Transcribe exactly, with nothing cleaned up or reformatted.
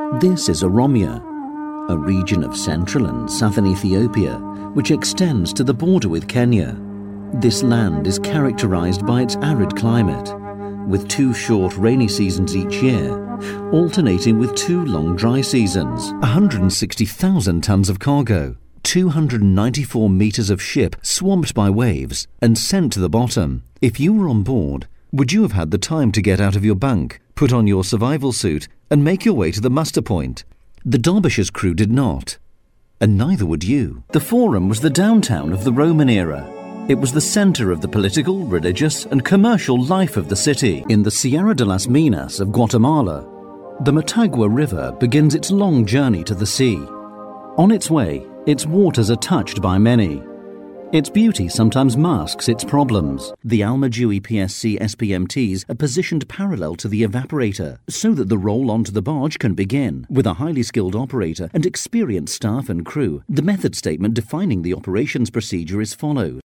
This is Oromia, a region of central and southern Ethiopia which extends to the border with Kenya. This land is characterized by its arid climate, with two short rainy seasons each year, alternating with two long dry seasons. one hundred sixty thousand tons of cargo, two hundred ninety-four metres of ship swamped by waves and sent to the bottom. If you were on board, would you have had the time to get out of your bunk, put on your survival suit and make your way to the muster point? The Derbyshire's crew did not, and neither would you. The Forum was the downtown of the Roman era. It was the centre of the political, religious and commercial life of the city. In the Sierra de las Minas of Guatemala, the Motagua River begins its long journey to the sea. On its way, its waters are touched by many. Its beauty sometimes masks its problems. The Almadui P S C S P M Ts are positioned parallel to the evaporator so that the roll onto the barge can begin. With a highly skilled operator and experienced staff and crew, the method statement defining the operations procedure is followed.